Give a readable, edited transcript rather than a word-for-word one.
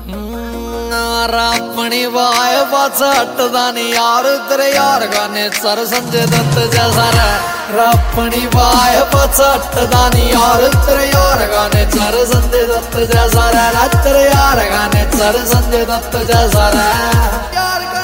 अपनी वाय बचटदा नहीं यार तेरे यार गाने सर संजय दत्त जैसा रे। अपनी वाय बचटदा नहीं यार तेरे यार गाने सर संजय दत्त जैसा रे। तेरे यार गाने सर संजय दत्त जैसा रे।